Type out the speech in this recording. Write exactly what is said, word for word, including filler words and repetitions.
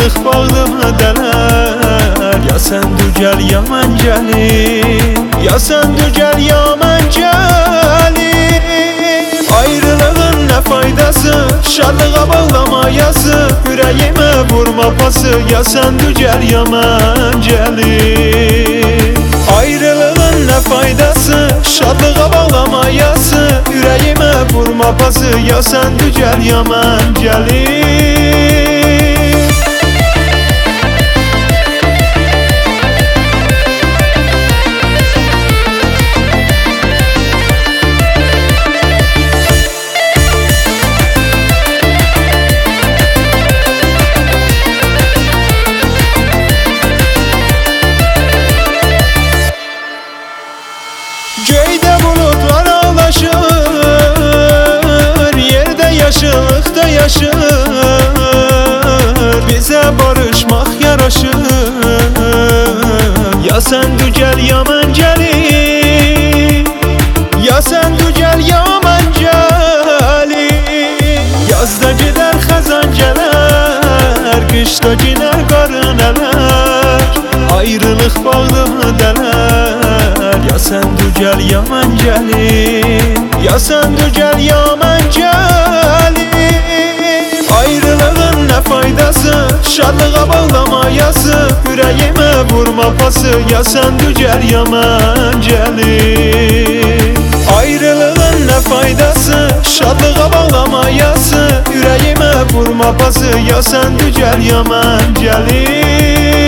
Ayrılıq bağlımı dələr. Ya sən dügəl ya mən gəlim, ya sən dügəl ya mən gəlim. Ayrılığın nə faydası, şadlığa bağlama yazı. Ürəyimə vurma pası, ya sən dügəl ya mən gəlim. Ayrılığın nə faydası, şadlığa bağlama yazı. Ürəyimə vurma pası, ya sən dügəl ya mən gəlim. Göydə bulutlar ağlaşır, yerdə yaşıllıqda yaşır. Bizə barışmaq yaraşır. Ya sən dügəl ya mən gəlim, ya sən dügəl ya mən gəlim. Yazda gedər xəzan gələr, qışda giner qarın ələr. Ayrılıq bağlımı dələr. Ya sən dügəl ya mən gəlim, ya sən dügəl ya mən gəlim. Ayrılığın nə faydası, şadlığa bağlama yazı. Ürəyimə vurma pası, ya sən dügəl ya mən gəlim. Ayrılığın nə faydası, şadlığa bağlama yazı. Ürəyimə vurma pası, ya sən dügəl ya mən gəlim.